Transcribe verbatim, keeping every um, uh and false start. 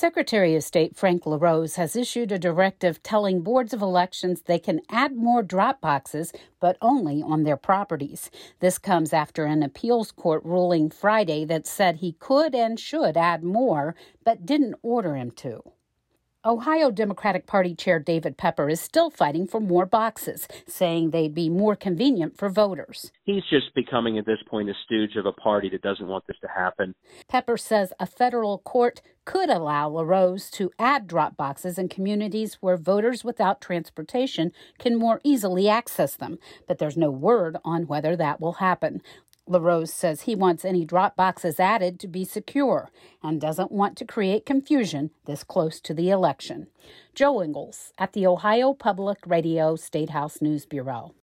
Secretary of State Frank LaRose has issued a directive telling boards of elections they can add more drop boxes, but only on their properties. This comes after an appeals court ruling Friday that said he could and should add more, but didn't order him to. Ohio Democratic Party Chair David Pepper is still fighting for more boxes, saying they'd be more convenient for voters. He's just becoming, at this point, a stooge of a party that doesn't want this to happen. Pepper says a federal court could allow LaRose to add drop boxes in communities where voters without transportation can more easily access them, but there's no word on whether that will happen. LaRose says he wants any drop boxes added to be secure and doesn't want to create confusion this close to the election. Joe Ingles at the Ohio Public Radio State House News Bureau.